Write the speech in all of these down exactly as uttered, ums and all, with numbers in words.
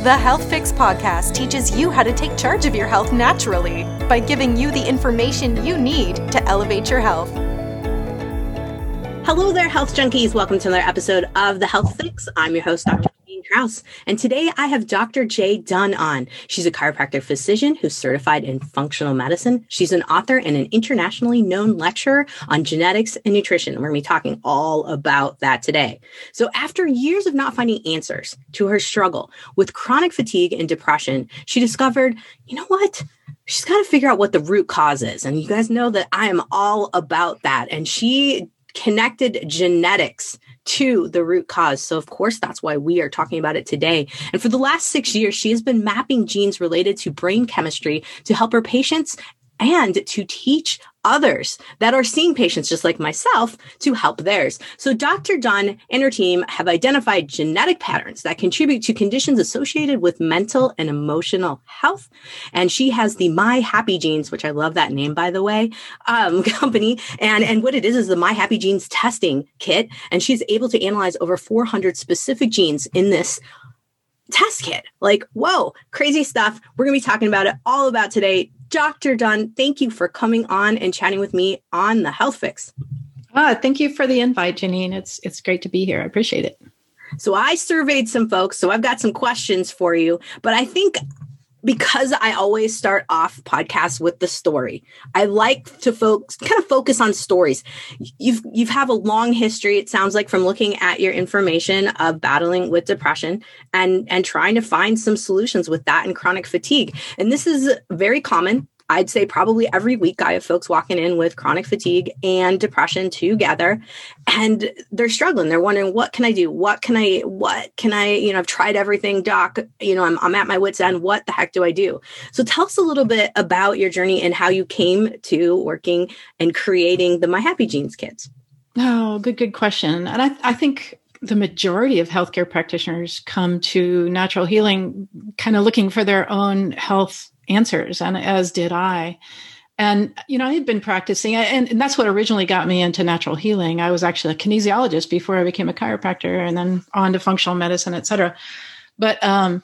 The Health Fix podcast teaches you how to take charge of your health naturally by giving you the information you need to elevate your health. Hello there, health junkies. Welcome to another episode of The Health Fix. I'm your host, Doctor Janine Kraus. And today I have Doctor Jay Dunn on. She's a chiropractic physician who's certified in functional medicine. She's an author and an internationally known lecturer on genetics and nutrition. We're going to be talking all about that today. So after years of not finding answers to her struggle with chronic fatigue and depression, she discovered, you know what? She's got to figure out what the root cause is. And you guys know that I am all about that. And she connected genetics to the root cause. So of course, that's why we are talking about it today. And for the last six years, she has been mapping genes related to brain chemistry to help her patients and to teach others that are seeing patients just like myself to help theirs. So Doctor Dunn and her team have identified genetic patterns that contribute to conditions associated with mental and emotional health. And she has the My Happy Genes, which I love that name, by the way, um, company. And, and what it is is the My Happy Genes testing kit. And she's able to analyze over four hundred specific genes in this test kit. Like, whoa, crazy stuff. We're going to be talking about it all about today. Doctor Dunn, thank you for coming on and chatting with me on The Health Fix. Ah, thank you for the invite, Janine. It's it's great to be here. I appreciate it. So I surveyed some folks, so I've got some questions for you, but I think because I always start off podcasts with the story, I like to focus, kind of focus on stories. You've you've have a long history, it sounds like, from looking at your information of battling with depression and, and trying to find some solutions with that and chronic fatigue. And this is very common. I'd say probably every week I have folks walking in with chronic fatigue and depression together, and they're struggling. They're wondering, what can I do? What can I, what can I, you know, I've tried everything, doc, you know, I'm, I'm at my wit's end. What the heck do I do? So tell us a little bit about your journey and how you came to working and creating the My Happy Genes kits. Oh, good, good question. And I, I think the majority of healthcare practitioners come to natural healing kind of looking for their own health answers, and as did I. And, you know, I had been practicing, and, and that's what originally got me into natural healing. I was actually a kinesiologist before I became a chiropractor, and then on to functional medicine, et cetera. But um,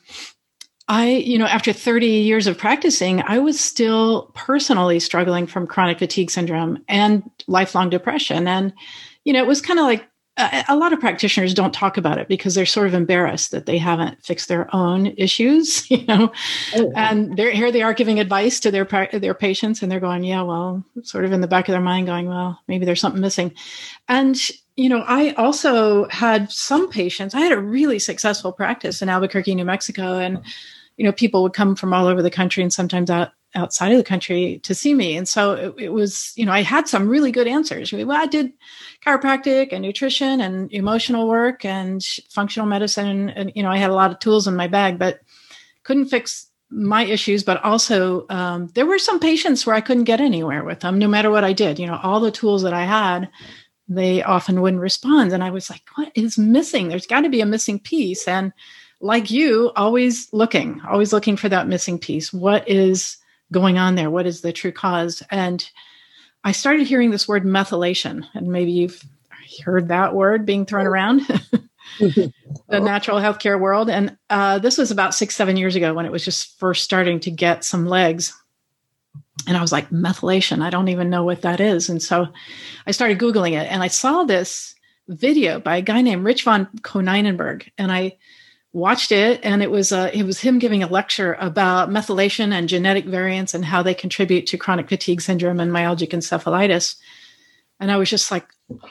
I, you know, after thirty years of practicing, I was still personally struggling from chronic fatigue syndrome and lifelong depression. And, you know, it was kind of like, a lot of practitioners don't talk about it because they're sort of embarrassed that they haven't fixed their own issues, you know, oh, and they're here they are giving advice to their their patients, and they're going, yeah, well, sort of in the back of their mind going, well, maybe there's something missing. And, you know, I also had some patients, I had a really successful practice in Albuquerque, New Mexico, and, you know, people would come from all over the country and sometimes out outside of the country to see me. And so it, it was, you know, I had some really good answers. Well, I did chiropractic and nutrition and emotional work and functional medicine. And, and, you know, I had a lot of tools in my bag, but couldn't fix my issues. But also um, there were some patients where I couldn't get anywhere with them, no matter what I did. You know, all the tools that I had, they often wouldn't respond. And I was like, what is missing? There's got to be a missing piece. And like you, always looking, always looking for that missing piece. What is going on there? What is the true cause? And I started hearing this word methylation, and maybe you've heard that word being thrown around the natural healthcare world. And uh, this was about six, seven years ago when it was just first starting to get some legs. And I was like, methylation, I don't even know what that is. And so I started Googling it, and I saw this video by a guy named Rich von Konynenberg. And I watched it, and it was uh, it was him giving a lecture about methylation and genetic variants and how they contribute to chronic fatigue syndrome and myalgic encephalitis. And I was just like,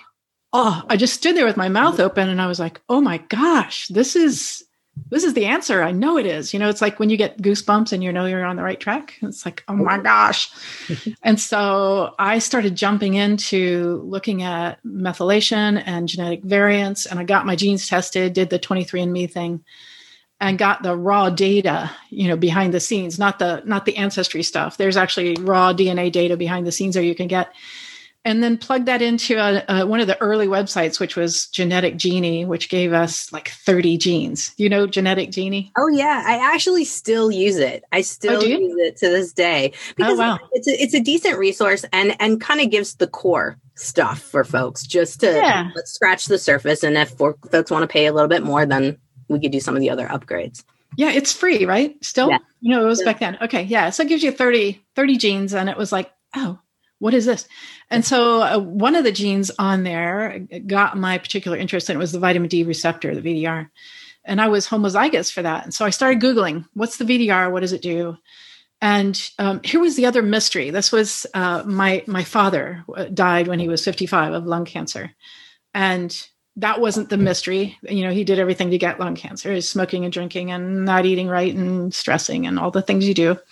oh, I just stood there with my mouth open, and I was like, oh my gosh, this is this is the answer. I know it is. You know, it's like when you get goosebumps and you know you're on the right track. It's like, oh my gosh. And so I started jumping into looking at methylation and genetic variants, and I got my genes tested, did the twenty-three and me thing, and got the raw data, you know, behind the scenes, not the not the ancestry stuff. There's actually raw D N A data behind the scenes that you can get. And then plug that into a, a, one of the early websites, which was Genetic Genie, which gave us like thirty genes. You know Genetic Genie? Oh, yeah. I actually still use it. I still oh, use it to this day. Because oh, wow. it's, a, it's a decent resource and, and kind of gives the core stuff for folks just to yeah. let's scratch the surface. And if folks want to pay a little bit more, then we could do some of the other upgrades. Yeah, it's free, right? Still, yeah. you know, it was yeah. back then. Okay. Yeah. So it gives you thirty, thirty genes. And it was like, oh, what is this? And so uh, one of the genes on there got my particular interest, and it was the vitamin D receptor, the V D R. And I was homozygous for that. And so I started Googling, what's the V D R? What does it do? And um, here was the other mystery. This was uh, my my father died when he was fifty-five of lung cancer. And that wasn't the mystery. You know, he did everything to get lung cancer. He's smoking and drinking and not eating right and stressing and all the things you do.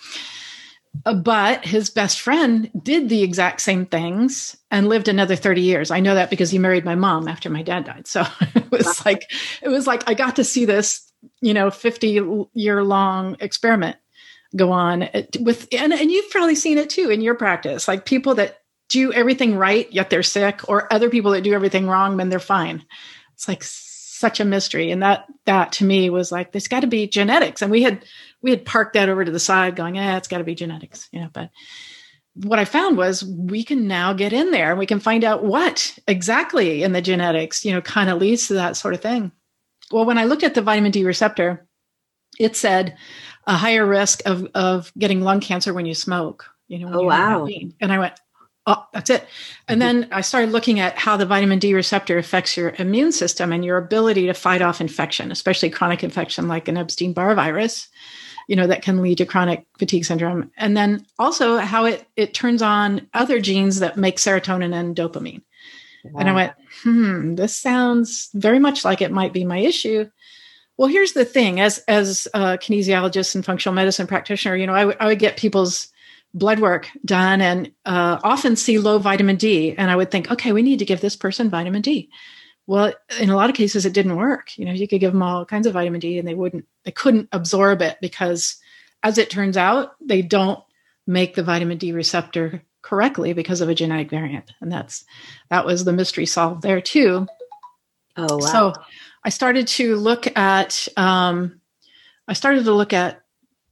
Uh, but his best friend did the exact same things and lived another thirty years. I know that because he married my mom after my dad died. So it was wow. like, it was like, I got to see this, you know, fifty year long experiment go on with, and, and you've probably seen it too in your practice, like people that do everything right, yet they're sick, or other people that do everything wrong, then they're fine. It's like such a mystery. And that, that to me was like, there's got to be genetics. And we had, we had parked that over to the side going, yeah, it's got to be genetics, you know, but what I found was we can now get in there and we can find out what exactly in the genetics, you know, kind of leads to that sort of thing. Well, when I looked at the vitamin D receptor, it said a higher risk of, of getting lung cancer when you smoke, you know, when oh, wow. And I went, oh, that's it. And then I started looking at how the vitamin D receptor affects your immune system and your ability to fight off infection, especially chronic infection like an Epstein-Barr virus, you know, that can lead to chronic fatigue syndrome. And then also how it, it turns on other genes that make serotonin and dopamine. Wow. And I went, hmm, this sounds very much like it might be my issue. Well, here's the thing, as, as a kinesiologist and functional medicine practitioner, you know, I, w- I would get people's blood work done and uh, often see low vitamin D. And I would think, okay, we need to give this person vitamin D. Well, in a lot of cases, it didn't work. You know, you could give them all kinds of vitamin D and they wouldn't, they couldn't absorb it because as it turns out, they don't make the vitamin D receptor correctly because of a genetic variant. And that's, that was the mystery solved there too. Oh, wow. So I started to look at, um, I started to look at,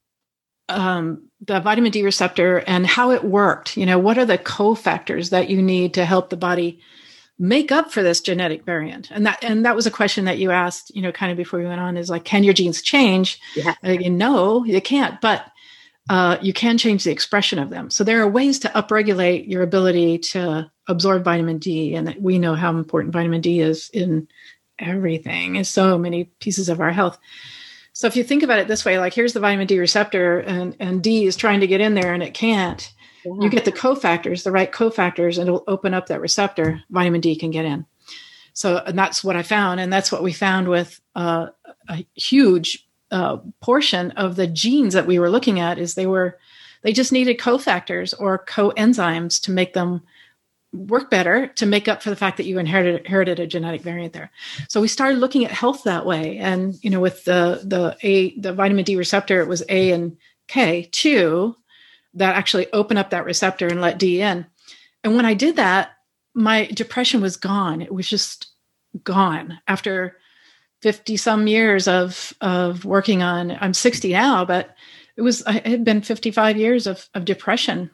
um, the vitamin D receptor and how it worked. You know, what are the cofactors that you need to help the body make up for this genetic variant? And that, and that was a question that you asked, you know, kind of before we went on, is like, can your genes change? Yeah. Uh, no, you can't, but uh, you can change the expression of them. So there are ways to upregulate your ability to absorb vitamin D. And we know how important vitamin D is in everything, in so many pieces of our health. So if you think about it this way, like here's the vitamin D receptor and, and D is trying to get in there and it can't. Yeah. You get the cofactors, the right cofactors, and it'll open up that receptor. Vitamin D can get in. So, and that's what I found. And that's what we found with uh, a huge uh, portion of the genes that we were looking at is they were, they just needed cofactors or coenzymes to make them work better, to make up for the fact that you inherited inherited a genetic variant there. So we started looking at health that way. And, you know, with the, the A, the vitamin D receptor, it was A and K two that actually open up that receptor and let D in. And when I did that, my depression was gone. It was just gone after fifty some years of, of working on, I'm sixty now, but it was, it had been fifty-five years of, of depression.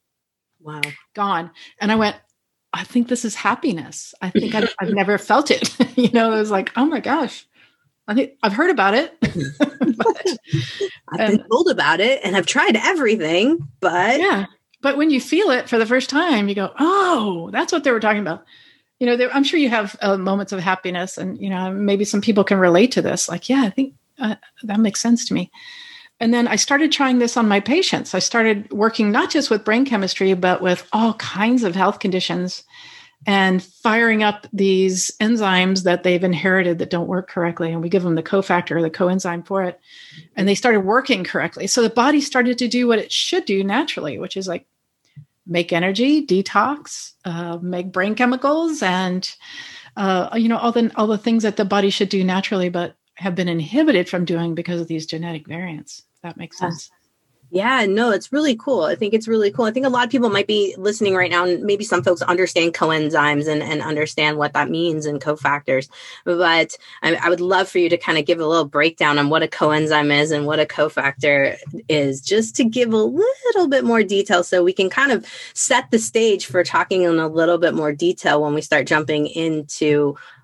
Wow. Gone. And I went, I think this is happiness. I think I've, I've never felt it. You know, it was like, oh my gosh, I think I've heard about it. but, I've and, been told about it and I've tried everything, but yeah, but when you feel it for the first time, you go, oh, that's what they were talking about. You know, there, I'm sure you have uh, moments of happiness and, you know, maybe some people can relate to this. Like, yeah, I think uh, that makes sense to me. And then I started trying this on my patients. I started working not just with brain chemistry, but with all kinds of health conditions and firing up these enzymes that they've inherited that don't work correctly. And we give them the cofactor or the coenzyme for it. And they started working correctly. So the body started to do what it should do naturally, which is like make energy, detox, uh, make brain chemicals, and, uh, you know, all the, all the things that the body should do naturally, but have been inhibited from doing because of these genetic variants. That makes sense. Yeah, no, it's really cool. I think it's really cool. I think a lot of people might be listening right now, and maybe some folks understand coenzymes and, and understand what that means and cofactors. But I, I would love for you to kind of give a little breakdown on what a coenzyme is and what a cofactor is, just to give a little bit more detail so we can kind of set the stage for talking in a little bit more detail when we start jumping into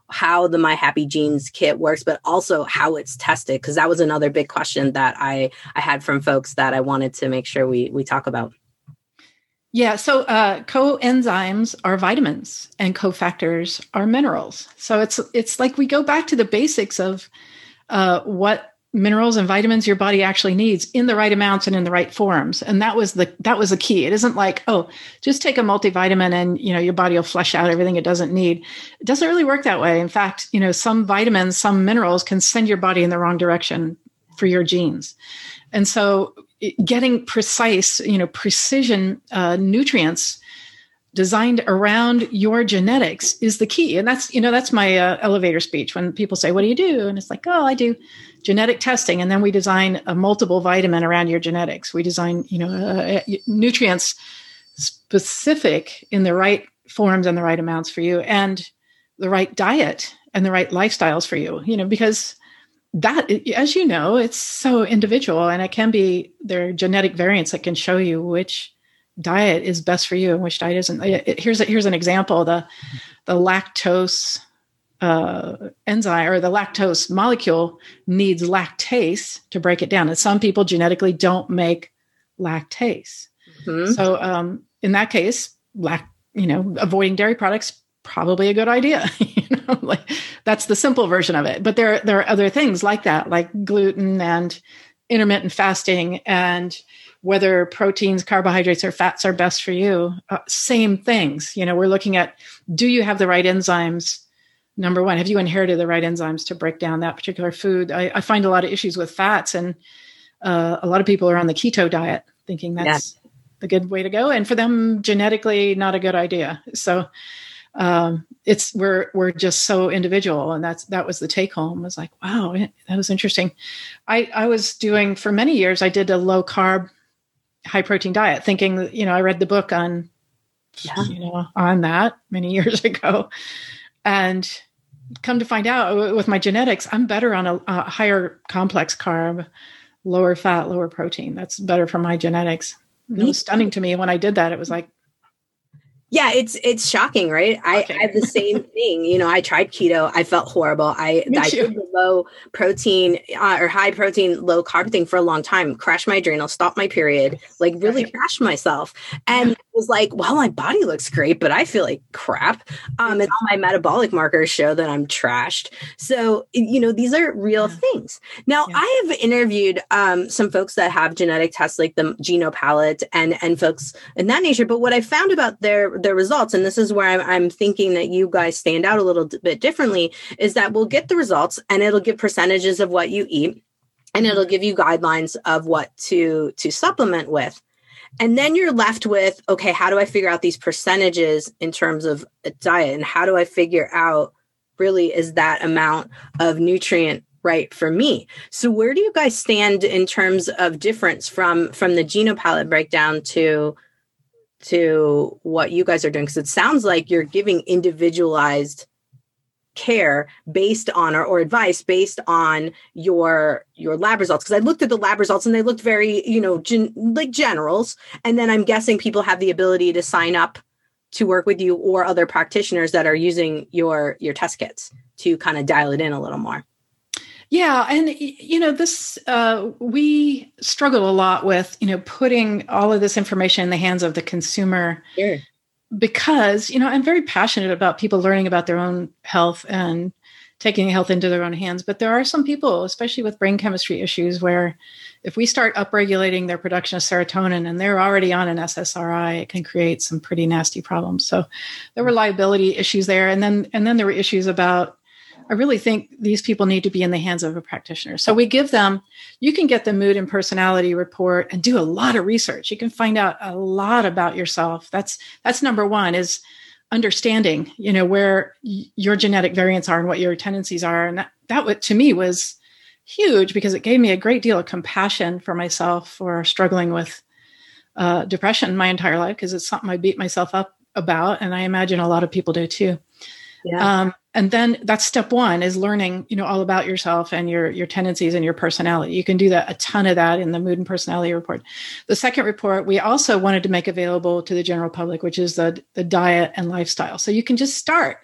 how the My Happy Genes kit works, but also how it's tested, because that was another big question that I, I had from folks that I wanted to make sure we we talk about. Yeah, so uh, coenzymes are vitamins and cofactors are minerals. So it's it's like we go back to the basics of uh, what minerals and vitamins your body actually needs in the right amounts and in the right forms. And that was the that was the key. It isn't like, oh, just take a multivitamin and you know your body will flush out everything it doesn't need. It doesn't really work that way. In fact, you know, some vitamins, some minerals can send your body in the wrong direction for your genes. And so getting precise, you know, precision uh, nutrients designed around your genetics is the key. And that's, you know, that's my uh, elevator speech when people say, what do you do? And it's like, oh, I do genetic testing. And then we design a multiple vitamin around your genetics. We design, you know, uh, nutrients specific in the right forms and the right amounts for you, and the right diet and the right lifestyles for you, you know, because that, as you know, it's so individual, and it can be there are genetic variants that can show you which diet is best for you and which diet isn't. Here's a, here's an example: the the lactose uh, enzyme or the lactose molecule needs lactase to break it down, and some people genetically don't make lactase. Mm-hmm. So um, in that case, lac you know, avoiding dairy products probably a good idea. you know, like that's the simple version of it. But there, there are other things like that, like gluten and intermittent fasting, and whether proteins, carbohydrates, or fats are best for you. Uh, same things. You know, we're looking at, do you have the right enzymes? Number one, have you inherited the right enzymes to break down that particular food? I, I find a lot of issues with fats, and uh, a lot of people are on the keto diet thinking that's yeah. the good way to go. And for them, genetically, not a good idea. So um, it's, we're, we're just so individual. And that's, that was the take home, was like, wow, that was interesting. I, I was doing, for many years, I did a low carb, high protein diet, thinking that, you know, I read the book on, yeah. you know, on that many years ago, and come to find out with my genetics, I'm better on a, a higher complex carb, lower fat, lower protein. That's better for my genetics. It was stunning to me when I did that. It was like, yeah, it's it's shocking, right? I, okay. I have the same thing. You know, I tried keto. I felt horrible. I, I did the low protein uh, or high protein, low carb thing for a long time. Crashed my adrenal, stopped my period, like really right. crashed myself. And yeah. it was like, well, my body looks great, but I feel like crap. Um, and all my metabolic markers show that I'm trashed. So, you know, these are real yeah. things. Now, yeah. I have interviewed um, some folks that have genetic tests like the GenoPalette and, and folks in that nature. But what I found about their their results, and this is where I'm, I'm thinking that you guys stand out a little bit differently, is that we'll get the results and it'll give percentages of what you eat, and it'll give you guidelines of what to to supplement with. And then you're left with, okay, how do I figure out these percentages in terms of a diet? And how do I figure out really is that amount of nutrient right for me? So where do you guys stand in terms of difference from from the GenoPalette breakdown to to what you guys are doing? Because it sounds like you're giving individualized care based on or, or advice based on your your lab results. Because I looked at the lab results and they looked very, you know, gen, like generals. And then I'm guessing people have the ability to sign up to work with you or other practitioners that are using your your test kits to kind of dial it in a little more. Yeah. And, you know, this, uh, we struggle a lot with, you know, putting all of this information in the hands of the consumer. Sure. Because, you know, I'm very passionate about people learning about their own health and taking health into their own hands. But there are some people, especially with brain chemistry issues, where if we start upregulating their production of serotonin and they're already on an S S R I, it can create some pretty nasty problems. So there were liability issues there. And then, and then there were issues about, I really think these people need to be in the hands of a practitioner. So we give them, you can get the mood and personality report and do a lot of research. You can find out a lot about yourself. That's, that's number one, is understanding, you know, where y- your genetic variants are and what your tendencies are. And that, that w- to me was huge, because it gave me a great deal of compassion for myself for struggling with uh, depression my entire life, because it's something I beat myself up about. And I imagine a lot of people do too. Yeah. Um, and then that's step one, is learning, you know, all about yourself and your, your tendencies and your personality. You can do that, a ton of that in the mood and personality report. The second report, we also wanted to make available to the general public, which is the, the diet and lifestyle. So you can just start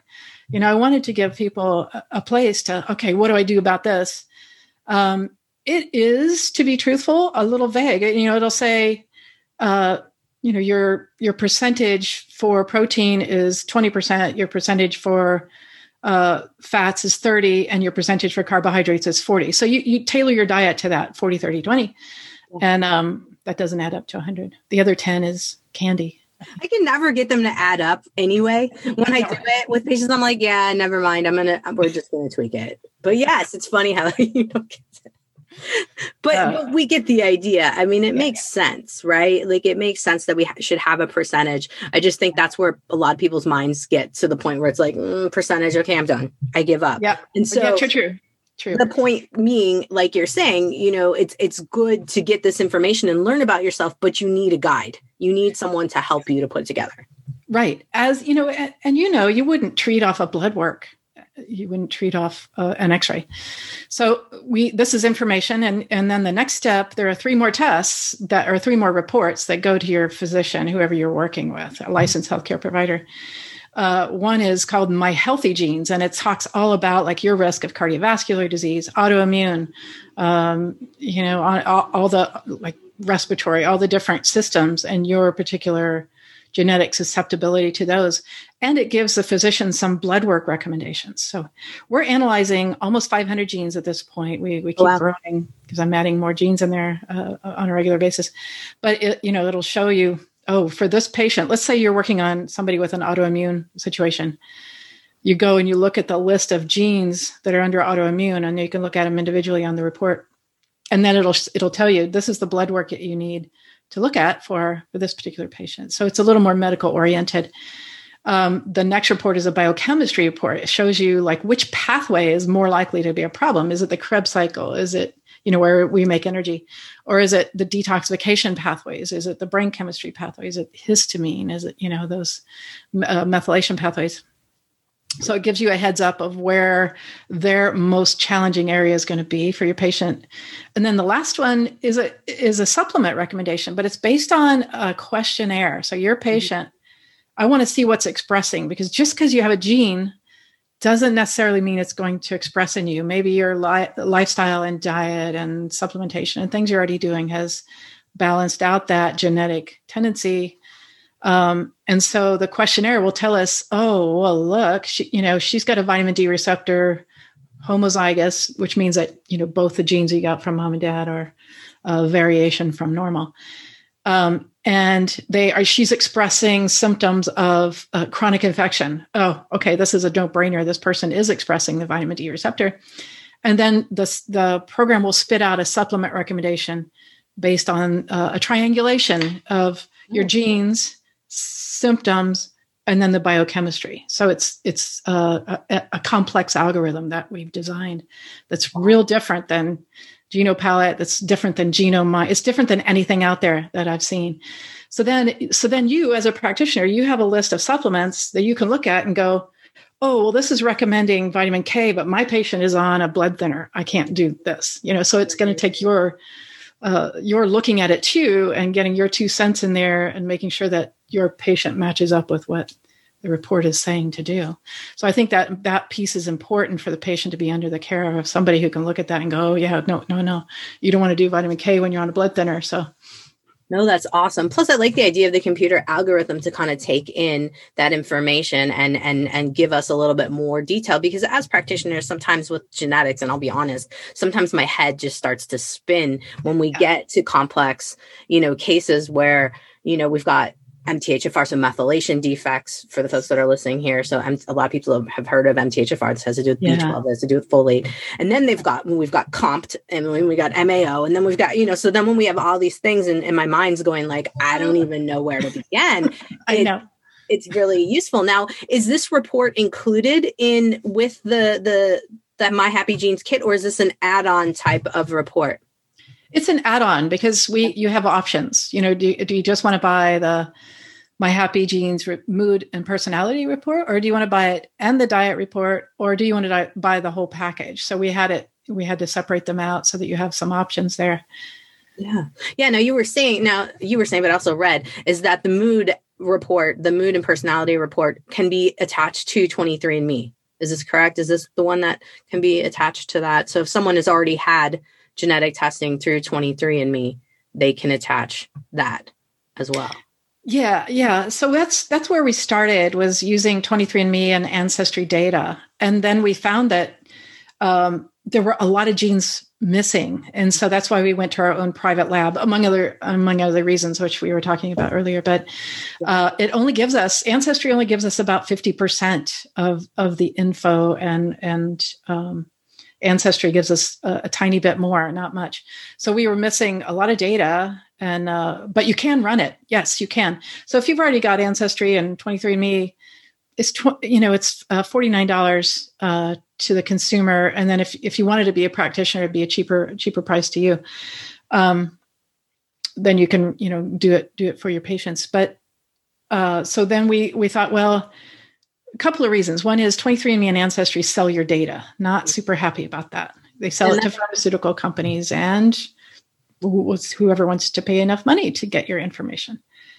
you know, I wanted to give people a, a place to, okay, what do I do about this? Um, it is, to be truthful, a little vague. You know, it'll say, uh, you know, your your percentage for protein is twenty percent, your percentage for uh, fats is thirty, and your percentage for carbohydrates is forty. So you, you tailor your diet to that forty, thirty, twenty. Yeah. And um, that doesn't add up to one hundred. The other ten is candy. I can never get them to add up anyway. When I do it with patients, I'm like, yeah, never mind. I'm going to, we're just going to tweak it. But yes, it's funny how you don't get it. But, uh, but we get the idea. I mean, it yeah. makes sense, right? Like it makes sense that we ha- should have a percentage. I just think that's where a lot of people's minds get to the point where it's like mm, percentage. Okay, I'm done. I give up. Yeah. And so yeah, true, true, true. The point being, like you're saying, you know, it's it's good to get this information and learn about yourself, but you need a guide. You need someone to help you to put it together. Right. As you know, and, and you know, you wouldn't treat off of blood work. You wouldn't treat off uh, an X-ray. So we, this is information. And, and then the next step, there are three more tests that are three more reports that go to your physician, whoever you're working with, a licensed healthcare provider. Uh, one is called My Healthy Genes, and it talks all about like your risk of cardiovascular disease, autoimmune, um, you know, all, all the like respiratory, all the different systems and your particular genetic susceptibility to those. And it gives the physician some blood work recommendations. So we're analyzing almost five hundred genes at this point. We we keep wow. growing because I'm adding more genes in there uh, on a regular basis. But it, you know, it'll show you, oh, for this patient, let's say you're working on somebody with an autoimmune situation. You go and you look at the list of genes that are under autoimmune, and you can look at them individually on the report. And then it'll it'll tell you, this is the blood work that you need to look at for, for this particular patient. So it's a little more medical oriented. Um, the next report is a biochemistry report. It shows you like which pathway is more likely to be a problem. Is it the Krebs cycle? Is it, you know, where we make energy? Or is it the detoxification pathways? Is it the brain chemistry pathways? Is it histamine? Is it, you know, those uh, methylation pathways? So it gives you a heads up of where their most challenging area is going to be for your patient. And then the last one is a is a supplement recommendation, but it's based on a questionnaire. So your patient, mm-hmm. I want to see what's expressing, because just because you have a gene doesn't necessarily mean it's going to express in you. Maybe your li- lifestyle and diet and supplementation and things you're already doing has balanced out that genetic tendency. Um, and so the questionnaire will tell us, oh, well, look, she, you know, she's got a vitamin D receptor homozygous, which means that, you know, both the genes you got from mom and dad are a variation from normal. Um, and they are, she's expressing symptoms of uh, chronic infection. Oh, okay. This is a no-brainer. This person is expressing the vitamin D receptor. And then the, the program will spit out a supplement recommendation based on uh, a triangulation of your genes, symptoms, and then the biochemistry. So it's it's uh, a, a complex algorithm that we've designed that's real different than GenoPalette. That's different than Genome. It's different than anything out there that I've seen. So then, so then you as a practitioner, you have a list of supplements that you can look at and go, oh, well, this is recommending vitamin K, but my patient is on a blood thinner. I can't do this. You know, so it's going to take your uh, you're looking at it too and getting your two cents in there and making sure that your patient matches up with what the report is saying to do. So I think that that piece is important for the patient to be under the care of somebody who can look at that and go, oh, yeah, no, no, no, you don't want to do vitamin K when you're on a blood thinner. So no, that's awesome. Plus, I like the idea of the computer algorithm to kind of take in that information and and and give us a little bit more detail, because as practitioners, sometimes with genetics, and I'll be honest, sometimes my head just starts to spin when we yeah. get to complex, you know, cases where, you know, we've got M T H F R, so methylation defects for the folks that are listening here. So um, a lot of people have heard of M T H F R. This has to do with yeah. B twelve, has to do with folate. And then they've got, we've got C O M P T, and then we got M A O, and then we've got, you know, so then when we have all these things and, and my mind's going like, I don't even know where to begin. I it, know. It's really useful. Now, is this report included in with the, the, the My Happy Genes kit, or is this an add-on type of report? It's an add-on because we you have options. You know, do, do you just want to buy the My Happy Genes re- mood and personality report, or do you want to buy it and the diet report, or do you want to di- buy the whole package? So we had it. We had to separate them out so that you have some options there. Yeah, yeah. Now you were saying. Now you were saying, but also read is that the mood report, the mood and personality report, can be attached to twenty-three and me. Is this correct? Is this the one that can be attached to that? So if someone has already had genetic testing through twenty-three and me, they can attach that as well. Yeah, yeah. So that's that's where we started, was using twenty-three and me and Ancestry data. And then we found that um, there were a lot of genes missing. And so that's why we went to our own private lab, among other among other reasons, which we were talking about earlier. But uh, it only gives us, Ancestry only gives us about fifty percent of, of the info, and, and um, Ancestry gives us a, a tiny bit more, not much. So we were missing a lot of data. And, uh, but you can run it. Yes, you can. So if you've already got Ancestry and twenty-three and me, it's, tw- you know, it's uh, forty-nine dollars uh, to the consumer. And then if, if you wanted to be a practitioner, it'd be a cheaper, cheaper price to you. Um, then you can, you know, do it, do it for your patients. But uh, so then we, we thought, well, a couple of reasons. One is twenty-three and me and Ancestry sell your data. Not super happy about that. They sell and it to pharmaceutical companies and whoever wants to pay enough money to get your information.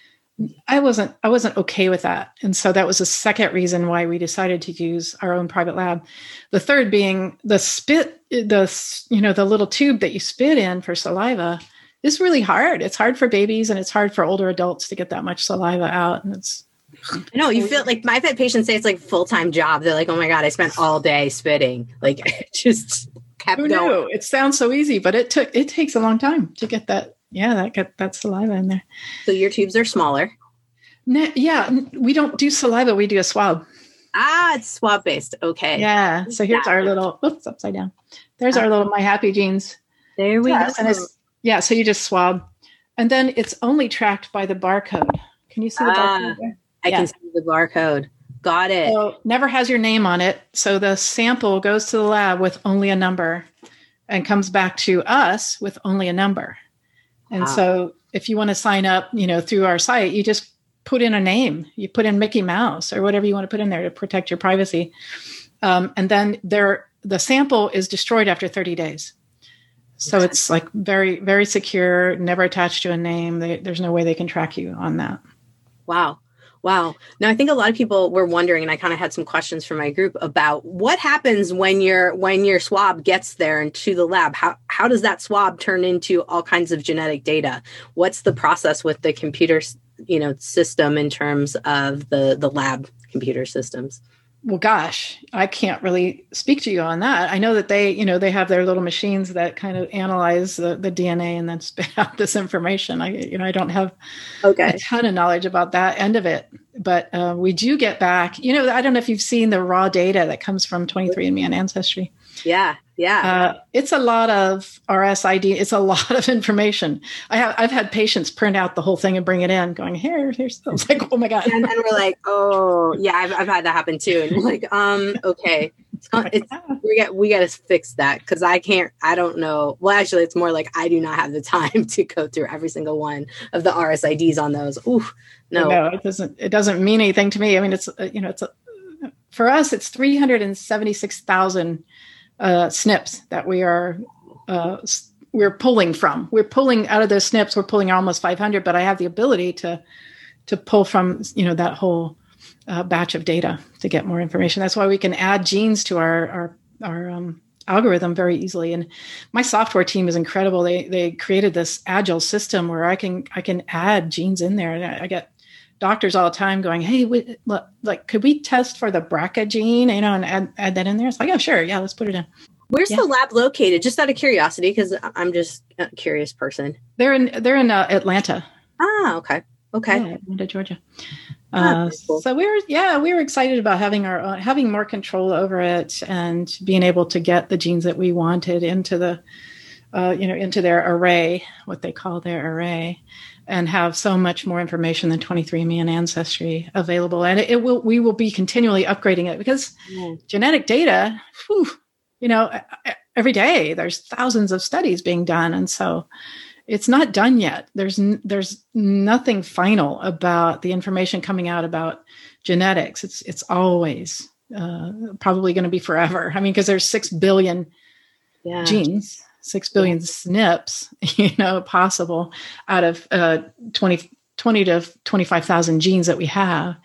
I wasn't, I wasn't okay with that. And so that was the second reason why we decided to use our own private lab. The third being the spit, the, you know, the little tube that you spit in for saliva is really hard. It's hard for babies and it's hard for older adults to get that much saliva out. And it's, no, you feel like my pet patients say it's like a full-time job. They're like, oh my God, I spent all day spitting. Like just kept Who going. knew? It sounds so easy, but it took, it takes a long time to get that. Yeah, that get that saliva in there. So your tubes are smaller. No, yeah, we don't do saliva. We do a swab. Ah, it's swab based. Okay. Yeah. So here's our little, oops, upside down. There's our little My Happy Genes. There we yes, go. And it's, yeah. So you just swab, and then it's only tracked by the barcode. Can you see the ah, barcode there? I yeah. can see the barcode. Got it. So never has your name on it. So the sample goes to the lab with only a number and comes back to us with only a number. And wow. So if you want to sign up, you know, through our site, you just put in a name. You put in Mickey Mouse or whatever you want to put in there to protect your privacy. Um, and then there, the sample is destroyed after thirty days. So okay. It's like very, very secure, never attached to a name. They, there's no way they can track you on that. Wow. Wow. Now, I think a lot of people were wondering, and I kind of had some questions from my group about what happens when your when your swab gets there into the lab. How how does that swab turn into all kinds of genetic data? What's the process with the computer, you know, system in terms of the the lab computer systems? Well, gosh, I can't really speak to you on that. I know that they, you know, they have their little machines that kind of analyze the, the D N A and then spit out this information. I, you know, I don't have okay. a ton of knowledge about that end of it, but uh, we do get back, you know, I don't know if you've seen the raw data that comes from twenty-three and me and Ancestry. Yeah. Yeah. Uh, it's a lot of R S I D. It's a lot of information. I have, I've had patients print out the whole thing and bring it in going, here, here's, I was like, oh my God. And then we're like, oh yeah, I've, I've had that happen too. And we're like, um, okay, it's, it's, we got, we got to fix that. Cause I can't, I don't know. Well, actually it's more like, I do not have the time to go through every single one of the R S I Ds on those. Ooh, no, no, it doesn't, it doesn't mean anything to me. I mean, it's, you know, it's a, for us, it's three hundred seventy-six thousand Uh, S N Ps that we are uh, we're pulling from. We're pulling out of those S N Ps. We're pulling almost five hundred, but I have the ability to to pull from you know that whole uh, batch of data to get more information. That's why we can add genes to our our our um, algorithm very easily. And my software team is incredible. They they created this agile system where I can I can add genes in there, and I, I get doctors all the time going, hey, we, look, like, could we test for the B R C A gene, you know, and add, add that in there? It's like, oh, sure. Yeah, let's put it in. Where's yeah. the lab located? Just out of curiosity, because I'm just a curious person. They're in, they're in uh, Atlanta. Ah, okay. Okay. Yeah, Atlanta, Georgia. Ah, uh, cool. So we were, yeah, we were excited about having our, uh, having more control over it and being able to get the genes that we wanted into the, uh, you know, into their array, what they call their array, and have so much more information than twenty-three and me and Ancestry available. And it, it will, we will be continually upgrading it because mm. genetic data, whew, you know, every day there's thousands of studies being done. And so it's not done yet. There's, n- there's nothing final about the information coming out about genetics. It's, it's always uh, probably going to be forever. I mean, because there's six billion yeah. genes. Six billion S N Ps, you know, possible out of uh, twenty, twenty to twenty-five thousand genes that we have.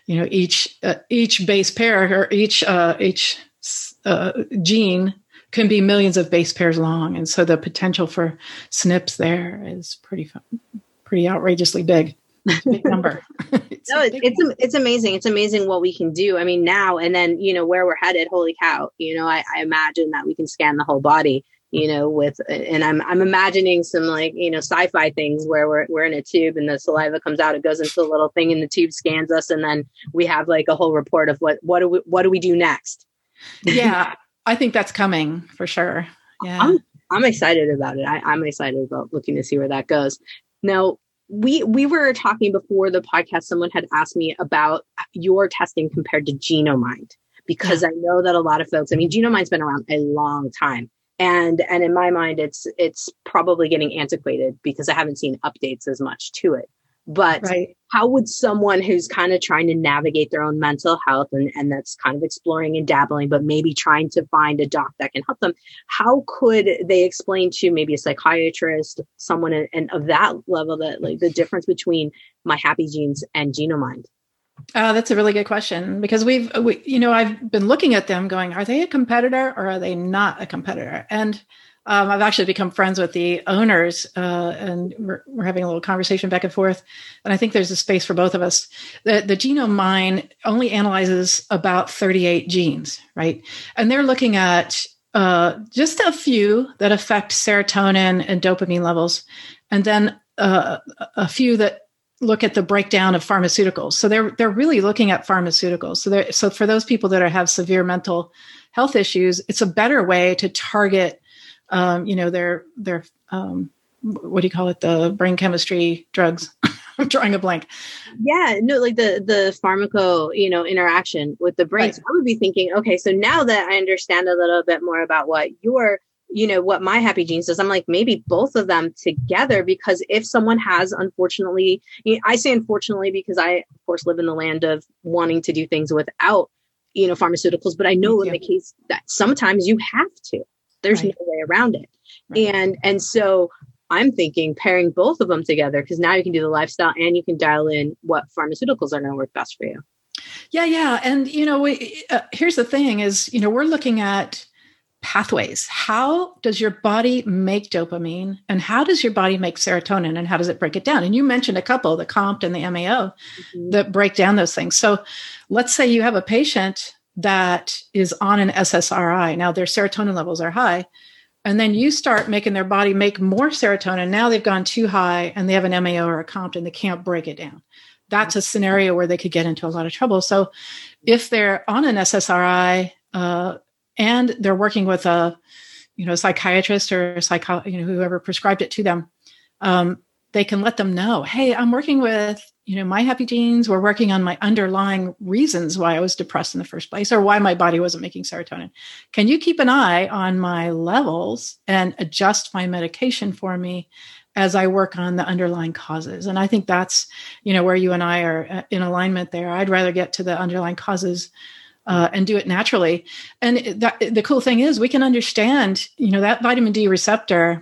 you know, each uh, each base pair or each uh, each uh, gene can be millions of base pairs long, and so the potential for S N Ps there is pretty fun, pretty outrageously big. It's a big number. it's no, big it's number. it's amazing. It's amazing what we can do. I mean, now and then, you know, where we're headed. Holy cow! You know, I, I imagine that we can scan the whole body. You know, with and I'm I'm imagining some like you know sci-fi things where we're we're in a tube and the saliva comes out. It goes into a little thing and the tube scans us, and then we have like a whole report of what what do we what do we do next? Yeah, I think that's coming for sure. Yeah, I'm I'm excited about it. I, I'm excited about looking to see where that goes. Now, we we were talking before the podcast. Someone had asked me about your testing compared to Genomind, because yeah. I know that a lot of folks. I mean, Genomind's been around a long time. And and in my mind, it's it's probably getting antiquated because I haven't seen updates as much to it. But right. How would someone who's kind of trying to navigate their own mental health and, and that's kind of exploring and dabbling, but maybe trying to find a doc that can help them, how could they explain to maybe a psychiatrist, someone in, in, of that level, that like the difference between My Happy Genes and Genomind? Uh, that's a really good question, because we've, we, you know, I've been looking at them going, are they a competitor or are they not a competitor? And um, I've actually become friends with the owners uh, and we're, we're having a little conversation back and forth. And I think there's a space for both of us. The, the Genomind only analyzes about thirty-eight genes, right? And they're looking at uh, just a few that affect serotonin and dopamine levels. And then uh, a few that look at the breakdown of pharmaceuticals. So they're they're really looking at pharmaceuticals. So they so for those people that are, have severe mental health issues, it's a better way to target, um, you know, their their um, what do you call it? The brain chemistry drugs. I'm drawing a blank. Yeah, no, like the the pharmaco, you know, interaction with the brain. Right. So I would be thinking, okay, so now that I understand a little bit more about what your you know, what My Happy Genes does, I'm like, maybe both of them together, because if someone has, unfortunately, you know, I say unfortunately, because I, of course, live in the land of wanting to do things without, you know, pharmaceuticals, but I know in the case that sometimes you have to, there's right. no way around it. Right. And, and so I'm thinking pairing both of them together, because now you can do the lifestyle and you can dial in what pharmaceuticals are going to work best for you. Yeah. Yeah. And, you know, we, uh, here's the thing is, you know, we're looking at pathways. How does your body make dopamine, and how does your body make serotonin, and how does it break it down? And you mentioned a couple, the C O M T and the M A O, mm-hmm. that break down those things. So let's say you have a patient that is on an S S R I. Now their serotonin levels are high, and then you start making their body make more serotonin. Now they've gone too high and they have an M A O or a C O M T and they can't break it down. That's a scenario where they could get into a lot of trouble. So if they're on an S S R I, uh, and they're working with a, you know, psychiatrist or a psycho, you know, whoever prescribed it to them, um, they can let them know, hey, I'm working with, you know, My Happy Genes. We're working on my underlying reasons why I was depressed in the first place, or why my body wasn't making serotonin. Can you keep an eye on my levels and adjust my medication for me as I work on the underlying causes? And I think that's, you know, where you and I are in alignment there. I'd rather get to the underlying causes Uh, and do it naturally. And that, the cool thing is we can understand, you know, that vitamin D receptor,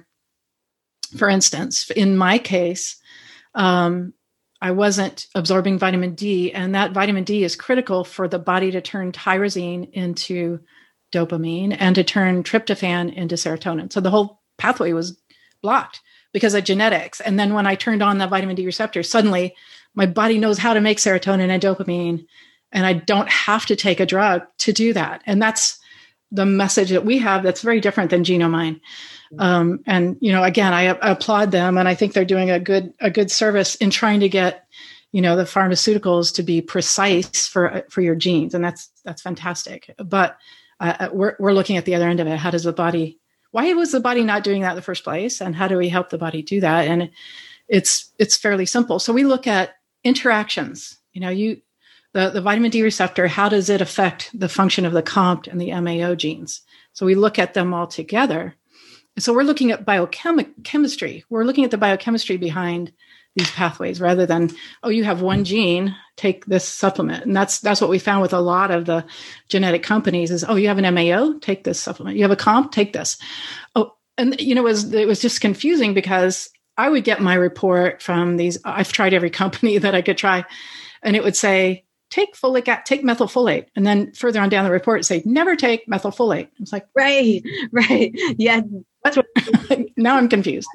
for instance, in my case, um, I wasn't absorbing vitamin D, and that vitamin D is critical for the body to turn tyrosine into dopamine and to turn tryptophan into serotonin. So the whole pathway was blocked because of genetics. And then when I turned on the vitamin D receptor, suddenly my body knows how to make serotonin and dopamine, and I don't have to take a drug to do that. And that's the message that we have that's very different than Genomind. Um, and, you know, again, I, I applaud them, and I think they're doing a good a good service in trying to get, you know, the pharmaceuticals to be precise for for your genes. And that's that's fantastic. But uh, we're we're looking at the other end of it. How does the body, why was the body not doing that in the first place? And how do we help the body do that? And it's it's fairly simple. So we look at interactions. You know, you The, the vitamin D receptor, how does it affect the function of the C O M T and the M A O genes? So we look at them all together. So we're looking at biochemistry. We're looking at the biochemistry behind these pathways rather than, oh, you have one gene, take this supplement. And that's that's what we found with a lot of the genetic companies is, oh, you have an M A O, take this supplement. You have a C O M T, take this. Oh, and you know, it was, it was just confusing because I would get my report from these, I've tried every company that I could try, and it would say, take folic, take methylfolate. And then further on down the report, say, never take methylfolate. It's like, right, right. Yeah. That's what, now I'm confused.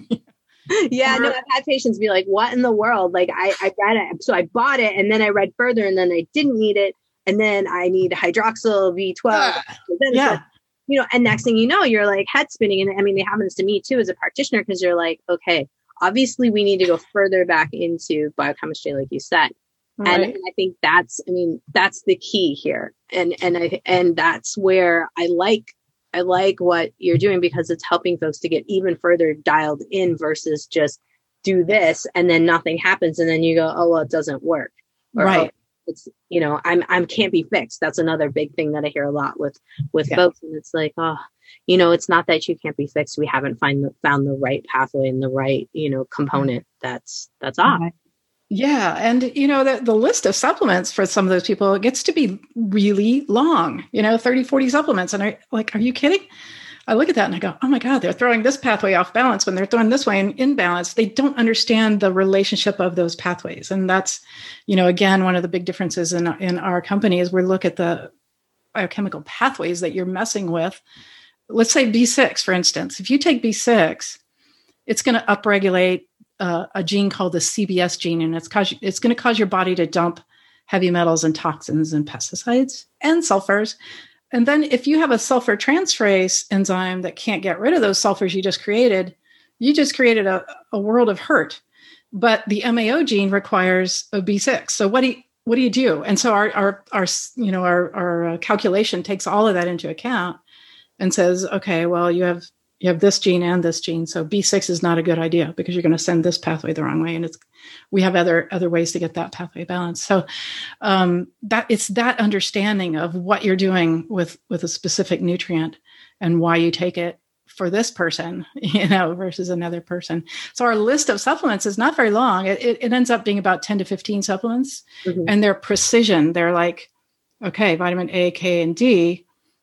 Yeah, no, I've had patients be like, what in the world? Like I, I read it. So I bought it and then I read further and then I didn't need it. And then I need hydroxyl B twelve. Uh, then yeah. Like, you know, and next thing you know, you're like head spinning. And I mean, it happens to me too as a practitioner, because you're like, okay, obviously we need to go further back into biochemistry, like you said. Right. And, and I think that's, I mean, that's the key here. And, and I, and that's where I like, I like what you're doing, because it's helping folks to get even further dialed in versus just do this and then nothing happens. And then you go, oh, well, it doesn't work. Or, right. Oh, it's, you know, I'm, I'm can't be fixed. That's another big thing that I hear a lot with, with yeah. folks. And it's like, oh, you know, it's not that you can't be fixed. We haven't find the, found the right pathway and the right, you know, component that's, that's off. Right. Yeah. And, you know, the, the list of supplements for some of those people, it gets to be really long, you know, thirty, forty supplements. And I like, are you kidding? I look at that and I go, oh my God, they're throwing this pathway off balance when they're throwing this way in, in balance. They don't understand the relationship of those pathways. And that's, you know, again, one of the big differences in, in our company is we look at the biochemical pathways that you're messing with. Let's say B six, for instance. If you take B six, it's going to upregulate Uh, a gene called the C B S gene, and it's cause, it's going to cause your body to dump heavy metals and toxins and pesticides and sulfurs. And then if you have a sulfur transferase enzyme that can't get rid of those sulfurs you just created, you just created a, a world of hurt. But the M A O gene requires a B six. So what do you, what do you do? And so our our our you know our our calculation takes all of that into account and says, okay, well, you have You have this gene and this gene. So B six is not a good idea because you're going to send this pathway the wrong way. And it's, we have other, other ways to get that pathway balanced. So um, that it's that understanding of what you're doing with, with a specific nutrient and why you take it for this person, you know, versus another person. So our list of supplements is not very long. It, it, it ends up being about ten to fifteen supplements, mm-hmm. and they're precision. They're like, okay, vitamin A, K, and D,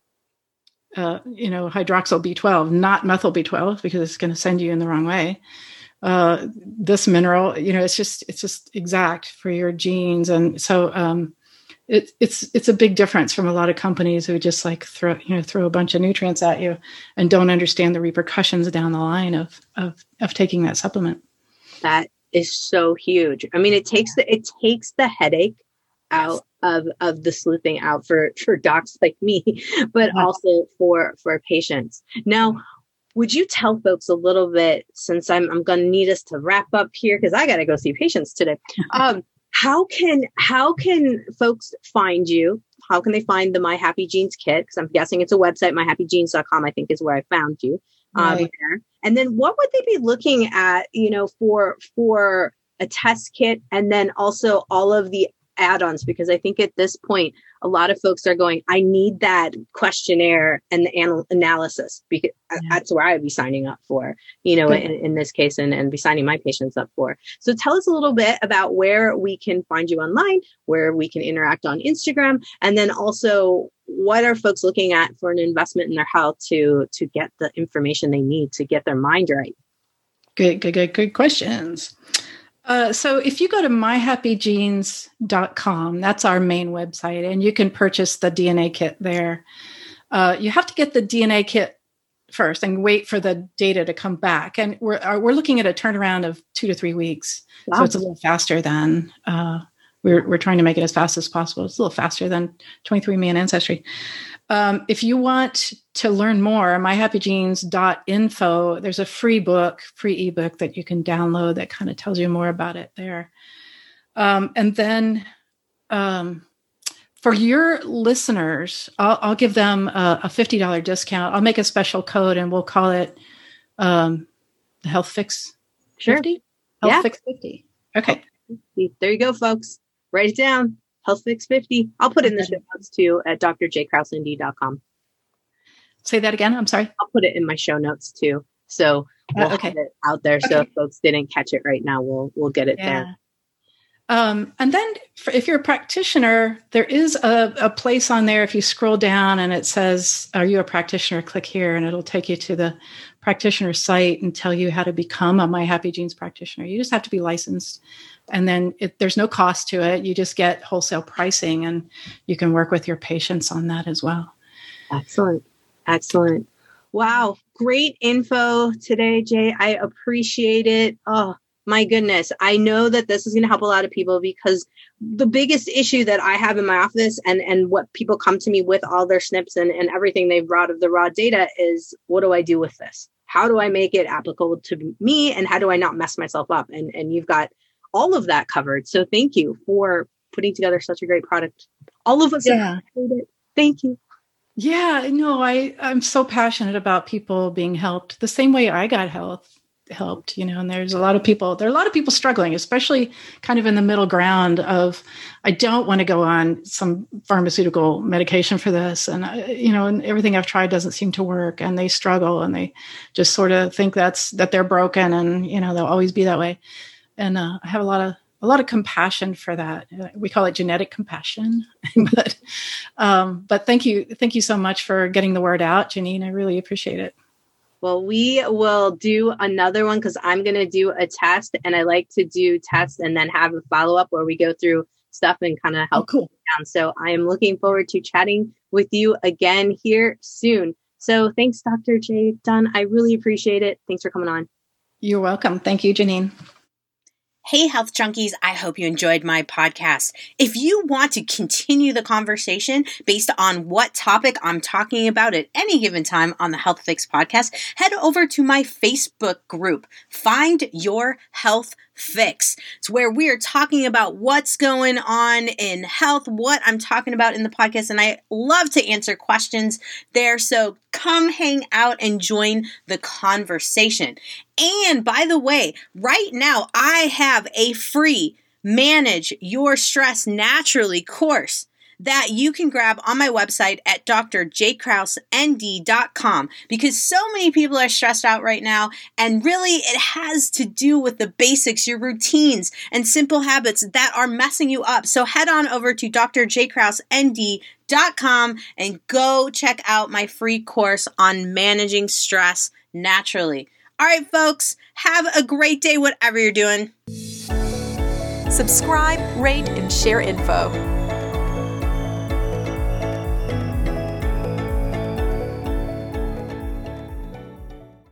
Uh, you know, hydroxyl B twelve, not methyl B twelve, because it's going to send you in the wrong way. Uh, this mineral, you know, it's just, it's just exact for your genes. And so um, it, it's, it's a big difference from a lot of companies who just like throw, you know, throw a bunch of nutrients at you and don't understand the repercussions down the line of, of, of taking that supplement. That is so huge. I mean, it takes the, it takes the headache out of, of the sleuthing out for, for docs like me, but wow. also for, for patients. Now, would you tell folks a little bit, since I'm, I'm going to need us to wrap up here, because I got to go see patients today. Um, how can, how can folks find you? How can they find the My Happy Genes kit? Because I'm guessing it's a website, my happy genes dot com, I think is where I found you. Um, right. there. And then what would they be looking at, you know, for, for a test kit, and then also all of the add-ons? Because I think at this point, a lot of folks are going, I need that questionnaire and the anal- analysis, because yeah. that's where I'd be signing up for, you know, in, in this case, and, and be signing my patients up for. So tell us a little bit about where we can find you online, where we can interact on Instagram, and then also what are folks looking at for an investment in their health to, to get the information they need to get their mind right? Good, good, good, good questions. Uh, so if you go to my happy genes dot com, that's our main website, and you can purchase the D N A kit there. Uh, you have to get the D N A kit first and wait for the data to come back. And we're uh, we're looking at a turnaround of two to three weeks. Wow. So it's a little faster than, uh, we're we're trying to make it as fast as possible. It's a little faster than twenty-three and me and Ancestry. Um, if you want to learn more, my happy genes dot info, there's a free book, free ebook that you can download that kind of tells you more about it there. Um, and then um, for your listeners, I'll, I'll give them a, a fifty dollars discount. I'll make a special code and we'll call it um, the Health Fix fifty? Sure. Health yeah. Fix fifty. Okay. There you go, folks. Write it down. Health Fix fifty. I'll put it in the show notes too at d r j kraus n d dot com. Say that again. I'm sorry. I'll put it in my show notes too. So we'll uh, okay. have it out there. Okay. So if folks didn't catch it right now, we'll we'll get it yeah. there. Um, and then for, if you're a practitioner, there is a, a place on there. If you scroll down and it says, are you a practitioner? Click here and it'll take you to the practitioner site and tell you how to become a My Happy Genes practitioner. You just have to be licensed. And then it, there's no cost to it. You just get wholesale pricing, and you can work with your patients on that as well. Excellent. Excellent. Wow. Great info today, Jay. I appreciate it. Oh, my goodness. I know that this is going to help a lot of people, because the biggest issue that I have in my office, and, and what people come to me with all their S N Ps and, and everything they've brought of the raw data, is what do I do with this? How do I make it applicable to me? And how do I not mess myself up? And, and you've got all of that covered. So thank you for putting together such a great product. All of us yeah. appreciate it. Thank you. Yeah, no, I, I'm so passionate about people being helped the same way I got health helped, you know, and there's a lot of people, there are a lot of people struggling, especially kind of in the middle ground of, I don't want to go on some pharmaceutical medication for this. And, I, you know, and everything I've tried doesn't seem to work, and they struggle, and they just sort of think that's, that they're broken, and, you know, they'll always be that way. And uh, I have a lot of, a lot of compassion for that. We call it genetic compassion, but, um, but thank you. Thank you so much for getting the word out, Janine. I really appreciate it. Well, we will do another one, because I'm going to do a test, and I like to do tests and then have a follow-up where we go through stuff and kind of help oh, cool. down. So I am looking forward to chatting with you again here soon. So thanks, Doctor Jay Dunn. I really appreciate it. Thanks for coming on. You're welcome. Thank you, Janine. Hey, Health Junkies, I hope you enjoyed my podcast. If you want to continue the conversation based on what topic I'm talking about at any given time on the Health Fix podcast, head over to my Facebook group, Find Your Health Fix. It's where we are talking about what's going on in health, what I'm talking about in the podcast, and I love to answer questions there. So come hang out and join the conversation. And by the way, right now I have a free Manage Your Stress Naturally course that you can grab on my website at d r j kraus n d dot com, because so many people are stressed out right now, and really it has to do with the basics, your routines and simple habits that are messing you up. So head on over to d r j kraus n d dot com and go check out my free course on managing stress naturally. All right, folks, have a great day, whatever you're doing. Subscribe, rate, and share info.